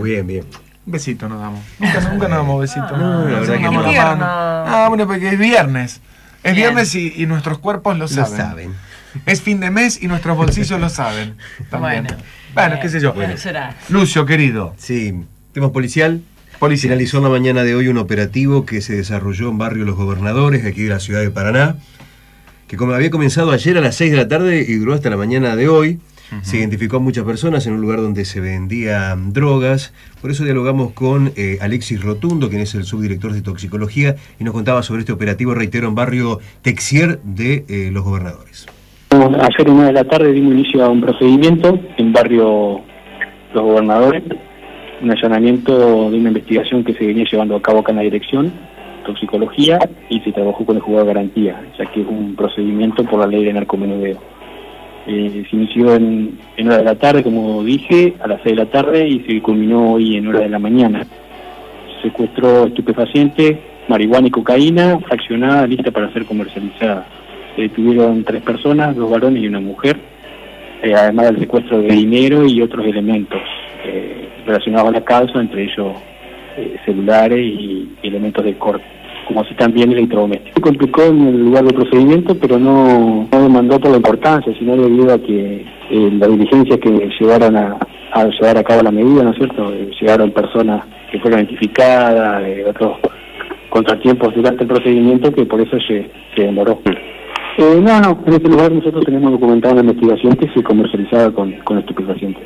Bien, bien. Un besito nos damos. Nunca nos damos besitos. No, la verdad que damos no. la mano. Ah, bueno, porque es viernes. Es Bien. viernes y nuestros cuerpos lo saben. Es fin de mes y nuestros bolsillos lo saben. También. Bueno, qué sé yo. Bueno, será. Lucio, querido. Sí, tema policial. Finalizó en la mañana de hoy un operativo que se desarrolló en barrio Los Gobernadores, aquí de la ciudad de Paraná, que como había comenzado ayer a las 6 de la tarde y duró hasta la mañana de hoy. Se identificó a muchas personas en un lugar donde se vendían drogas. Por eso dialogamos con Alexis Rotundo, quien es el subdirector de toxicología, y nos contaba sobre este operativo, reitero, en barrio Texier de Los Gobernadores. Ayer en 1 de la tarde dimos inicio a un procedimiento en barrio Los Gobernadores, un allanamiento de una investigación que se venía llevando a cabo acá en la dirección, toxicología, y se trabajó con el juzgado de garantía, ya que es un procedimiento por la ley de narcomenudeo. Se inició en hora de la tarde, como dije, a las 6 de la tarde y se culminó hoy en hora de la mañana. Se secuestró estupefacientes, marihuana y cocaína, fraccionada, lista para ser comercializada. Se detuvieron 3 personas, 2 varones y una mujer, además del secuestro de dinero y otros elementos relacionados a la causa, entre ellos celulares y elementos de corte, como así también electrodomésticos. Se complicó en el lugar del procedimiento, pero no demandó por la importancia, sino debido a que las diligencias que llevaron a llevar a cabo la medida, ¿no es cierto? Llegaron personas que fueron identificadas, otros contratiempos durante el procedimiento, que por eso se demoró. No, en este lugar nosotros tenemos documentada una investigación que se comercializaba con estupefacientes.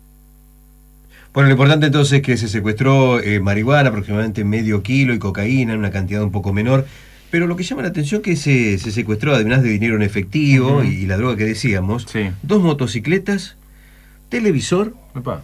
Bueno, lo importante entonces es que se secuestró marihuana, aproximadamente medio kilo, y cocaína, en una cantidad un poco menor. Pero lo que llama la atención es que se secuestró, además de dinero en efectivo y la droga que decíamos, 2 motocicletas, televisor,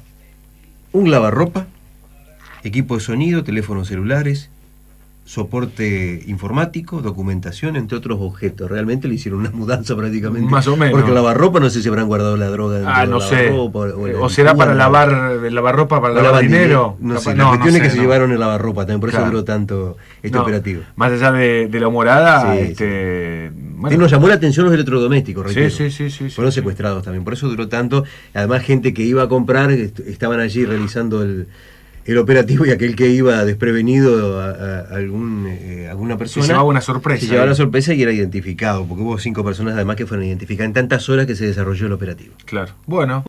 un lavarropa, equipo de sonido, teléfonos celulares, soporte informático, documentación, entre otros objetos. Realmente le hicieron una mudanza prácticamente. Más o menos. Porque el lavarropa, no sé si habrán guardado la droga dentro no del sé. lavarropa. O será para lavar el lavarropa, para lavar dinero. No sé, la cuestión es que se llevaron el lavarropa también, por eso duró tanto este operativo. Más allá de la humorada, bueno, nos llamó la atención los electrodomésticos, reitero. Sí. Fueron secuestrados también, por eso duró tanto. Además, gente que iba a comprar, estaban allí realizando el operativo, y aquel que iba desprevenido a alguna persona se llevaba una sorpresa. Se llevaba la sorpresa y era identificado, porque hubo 5 personas además que fueron identificadas en tantas horas que se desarrolló el operativo. Claro. Bueno.